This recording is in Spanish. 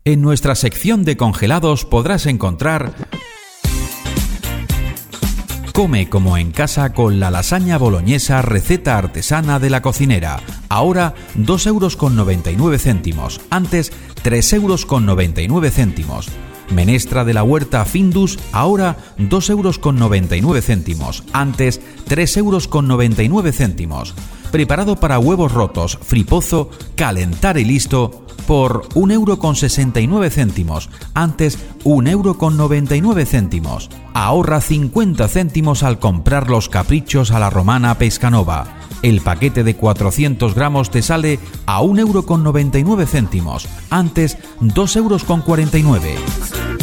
En nuestra sección de congelados podrás encontrar: come como en casa con la lasaña boloñesa receta artesana de la cocinera. Ahora 2,99 €, antes 3,99 €. Menestra de la huerta Findus, ahora 2,99 €, antes 3,99 €. Preparado para huevos rotos, fripozo, calentar y listo, por 1,69 €, antes 1,99 €. Ahorra 50 céntimos al comprar los caprichos a la romana Pescanova. El paquete de 400 gramos te sale a 1,99 €, antes 2,49 €.